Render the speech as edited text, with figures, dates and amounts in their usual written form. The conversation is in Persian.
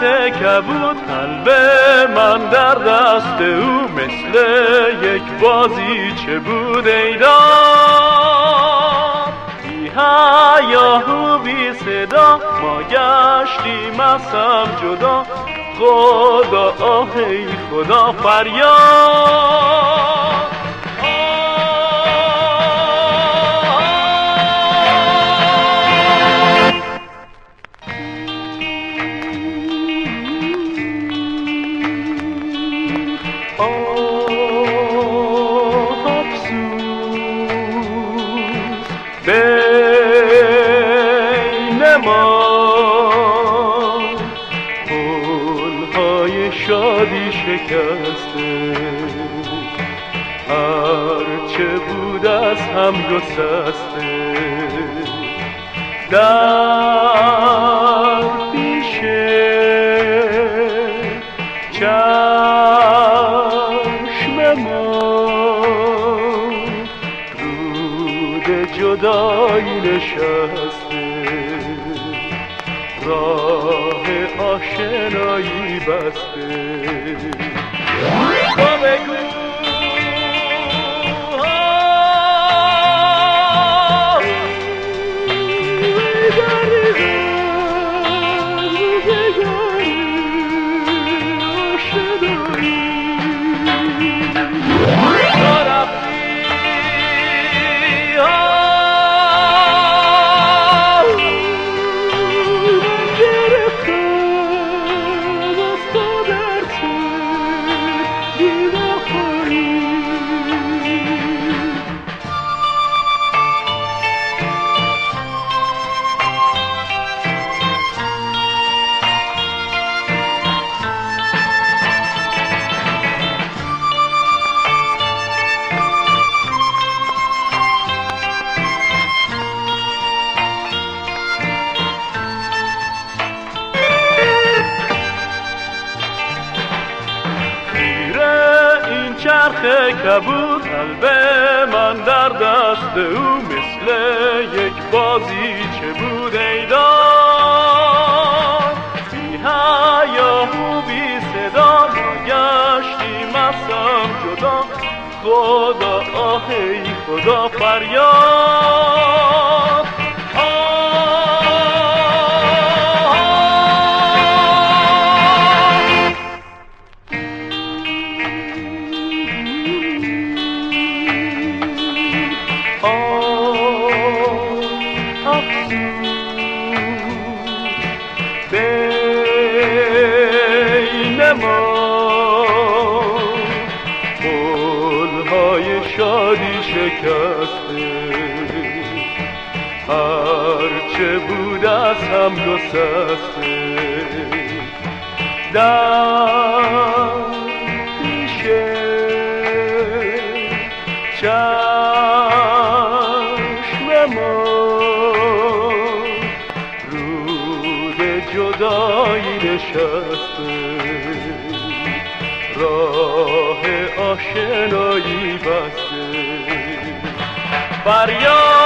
کبود قلب من در دست او مثل یک بازیچه بود ای دار بی حیا و بی صدا ما گشتیم از هم جدا خدا آه ای خدا فریاد بین ما پل‌های شادی شکسته هرچه بود از هم گسسته در پیش چشم ما جدایی نشسته راه آشنایی بسته تو بگو چرخ کبود قلب من در دست او مثل یک بازیچه بود ای دار بی حیا و بی صدا ما گشتیم از هم جدا خدا آه ای خدا فریاد بین ما پل‌های شادی شکسته هرچه بود از هم گسسته در پیش چشم ما جدایی نشسته راه آشنایی بسته فریاد